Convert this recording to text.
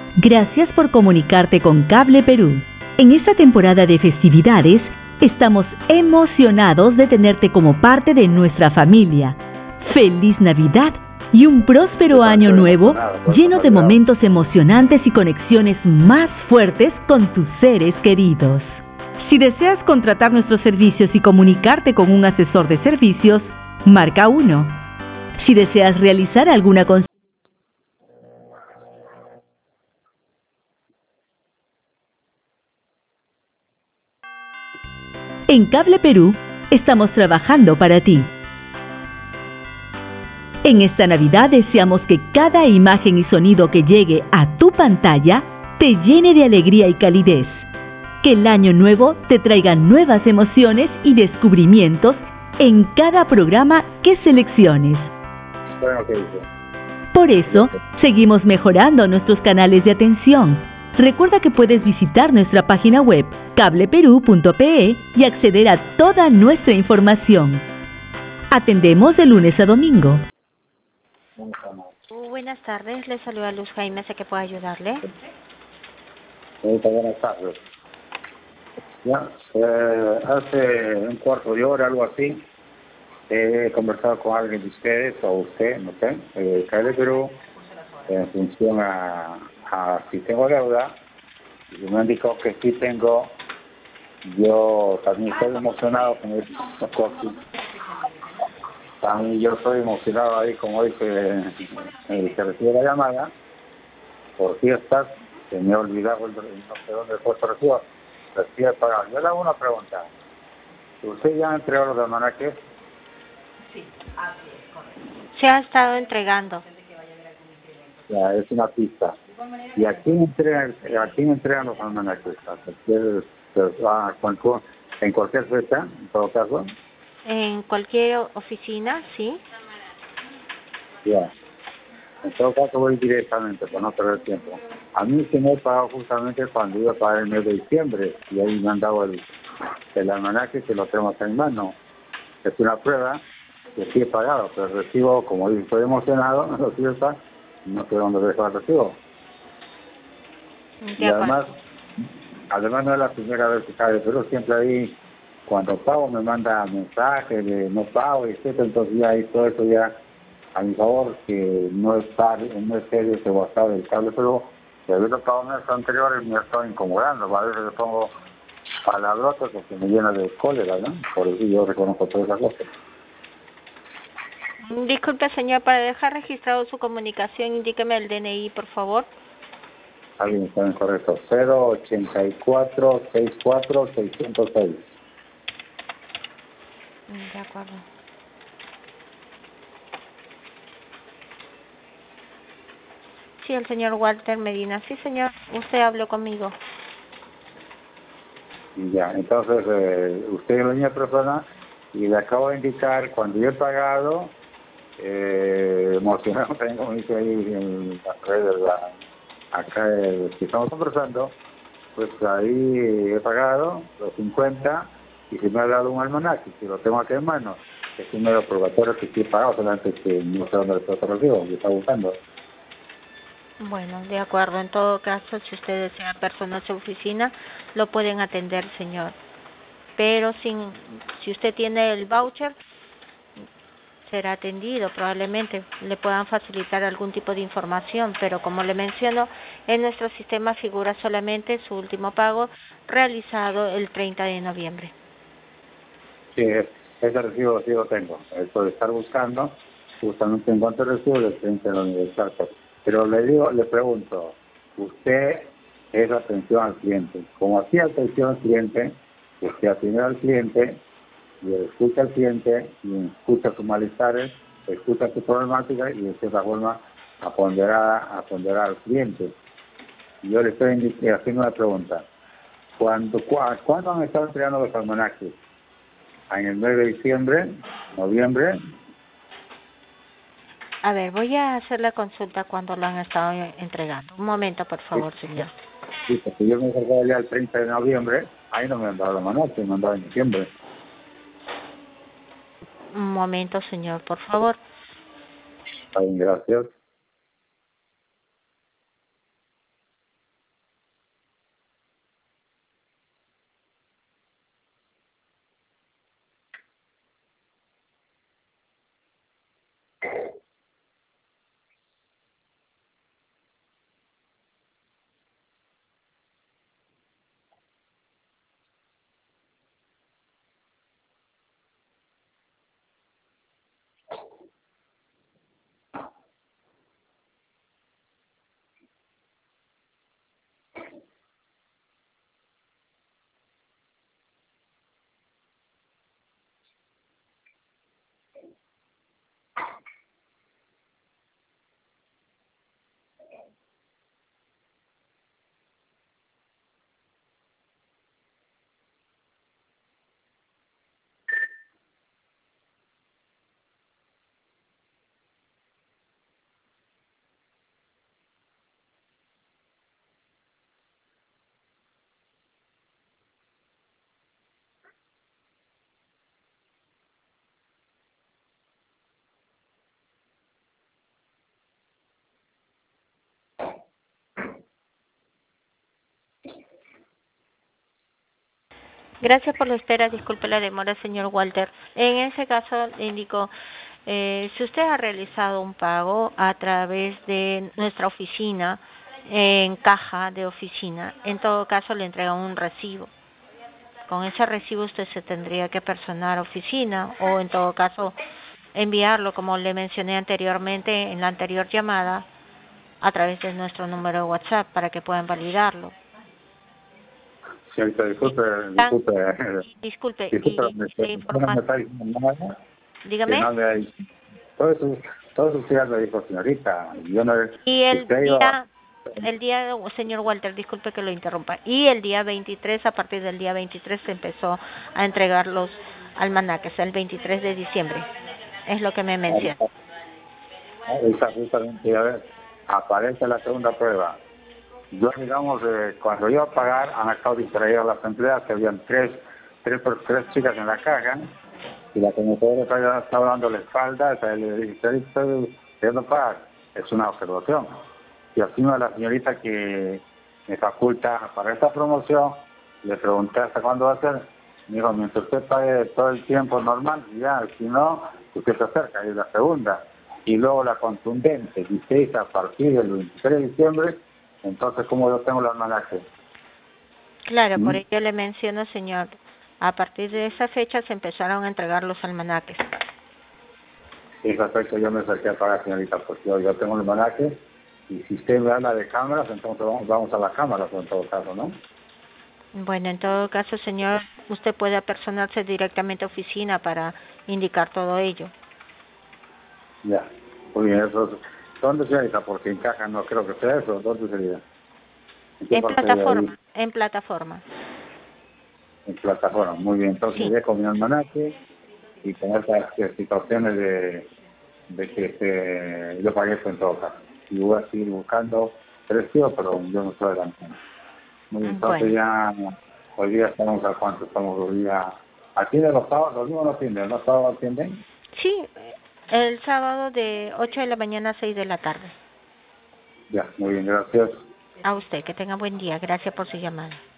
Gracias por comunicarte con Cable Perú. En esta temporada de festividades, estamos emocionados de tenerte como parte de nuestra familia. ¡Feliz Navidad! Y un próspero año nuevo lleno de momentos emocionantes y conexiones más fuertes con tus seres queridos. Si deseas contratar nuestros servicios y comunicarte con un asesor de servicios, marca 1. Si deseas realizar alguna consulta, en Cable Perú estamos trabajando para ti. En esta Navidad deseamos que cada imagen y sonido que llegue a tu pantalla te llene de alegría y calidez. Que el año nuevo te traiga nuevas emociones y descubrimientos en cada programa que selecciones. Bueno, ¿qué dice? Por eso, seguimos mejorando nuestros canales de atención. Recuerda que puedes visitar nuestra página web cableperú.pe y acceder a toda nuestra información. Atendemos de lunes a domingo. Buenas tardes, le saluda Luz Jaime, sé que puedo ayudarle. Buenas tardes. Ya, hace un cuarto de hora, algo así, he conversado con alguien de ustedes, o usted, no sé, Cable Perú, en función a si tengo deuda, y me han dicho que sí tengo. Yo también estoy emocionado con estas cosas. También yo estoy emocionado ahí, como dice el que recibe la llamada, por fiestas, que me he olvidado, no sé dónde fue, pero sí, recibe pagado. Yo le hago una pregunta. ¿Usted ya entregó los almanaques? Se ha estado entregando. Ya, es una pista. ¿Y a quién entregan los almanaques? ¿En cualquier fecha, en todo caso? En cualquier oficina, sí. Ya. En todo caso voy directamente, para no perder tiempo. A mí se me ha pagado justamente cuando iba a pagar el mes de diciembre, y ahí me han dado el almanaque que lo tengo acá en mano. Es una prueba que sí he pagado, pero el recibo, como digo, estoy emocionado, no lo cierto, no sé dónde dejo el recibo. Y además no es la primera vez que cae, pero siempre ahí, cuando pago me manda mensajes de no pago, etcétera, entonces ya hay todo eso ya a mi favor, que no es serio ese WhatsApp del Cable, pero de haberlo pagado meses anteriores me ha estado incomodando, a veces le pongo palabrotas porque me llena de cólera, ¿no? Por eso yo reconozco todas esas cosas. Disculpe, señor, para dejar registrado su comunicación, indíqueme el DNI, por favor. Alguien está incorrecto. 084-64-606. De acuerdo. Sí, el señor Walter Medina. Sí, señor, usted habló conmigo. Ya, entonces usted es la misma persona y le acabo de indicar cuando yo he pagado, emocionado también, como dice ahí en las redes, acá que estamos conversando, pues ahí he pagado los 50 y se me ha dado un almanaque, que lo tengo aquí en mano. Es un medio probatorio que sí he pagado, solamente que no sé dónde está el recibo, yo estaba buscando. Bueno, de acuerdo. En todo caso, si usted desea personas a su oficina, lo pueden atender, señor. Pero si usted tiene el voucher, será atendido. Probablemente le puedan facilitar algún tipo de información, pero como le menciono, en nuestro sistema figura solamente su último pago realizado el 30 de noviembre. Sí, ese recibo sí lo tengo. Esto de estar buscando, justamente en cuanto recibo el 30 de la universidad. Pero le pregunto, usted es atención al cliente. Como hacía atención al cliente, usted atiende al cliente, y escucha al cliente, y escucha sus malestares, escucha su problemática y de cierta forma a ponderar al cliente. Y yo le estoy haciendo una pregunta. ¿Cuándo han estado entregando los almanaques? En el mes de diciembre, noviembre. A ver, voy a hacer la consulta cuando lo han estado entregando. Un momento, por favor, señor. Sí, porque yo me acercaba ya el 30 de noviembre, ahí no me han dado la mano, me han dado en diciembre. Un momento, señor, por favor. Está bien, gracias. Gracias por la espera. Disculpe la demora, señor Walter. En ese caso, le indico, si usted ha realizado un pago a través de nuestra oficina, en caja de oficina, en todo caso le entregan un recibo. Con ese recibo usted se tendría que personar a oficina o en todo caso enviarlo, como le mencioné anteriormente en la anterior llamada, a través de nuestro número de WhatsApp para que puedan validarlo. Señorita, Disculpe, disculpe, y la no me información, está diciendo nada, que dígame. no le hay, todo eso usted ya lo dijo, señorita, yo no, Y usted iba, el día, señor Walter, disculpe que lo interrumpa, y el día 23, a partir del día 23 se empezó a entregar los almanaques, el 23 de diciembre, es lo que me menciona. justamente, a ver, aparece la segunda prueba. Yo, digamos, cuando iba a pagar, han estado distraídas las empleadas, que habían tres chicas en la caja, y la conductora estaba dando la espalda, o sea, le dije, estoy queriendo pagar. Es una observación. Y así la señorita que me faculta para esta promoción, le pregunté hasta cuándo va a ser. Me dijo, mientras usted pague todo el tiempo normal, ya, si no, usted se acerca, y la segunda. Y luego la contundente, 16 a partir del 23 de diciembre, entonces, ¿cómo yo tengo los almanaques? Claro, por ello le menciono, señor, a partir de esa fecha se empezaron a entregar los almanaques. Esa fecha yo me acerqué a pagar, señorita, porque yo tengo el almanaque, y si usted me habla de cámaras, entonces vamos a las cámaras en todo caso, ¿no? Bueno, en todo caso, señor, usted puede apersonarse directamente a oficina para indicar todo ello. Ya, muy bien, eso. ¿Dónde señorita? Porque en caja no creo que sea eso. ¿Dónde sería? ¿En qué En parte de plataforma, ahí? en plataforma. En plataforma, muy bien. Entonces Sí. dejo mi almanaque y con estas situaciones de que yo pagué eso en todo caso. Y voy a seguir buscando precios, pero yo no estoy adelantando. Muy bien, entonces Bueno, ya hoy día estamos a cuánto, estamos hoy día. ¿Atienden los sábados? ¿Los mismos no atienden? ¿Los sábados atienden? sí, el sábado de 8 de la mañana a 6 de la tarde. Ya, muy bien, gracias. A usted, que tenga buen día. Gracias por su llamada.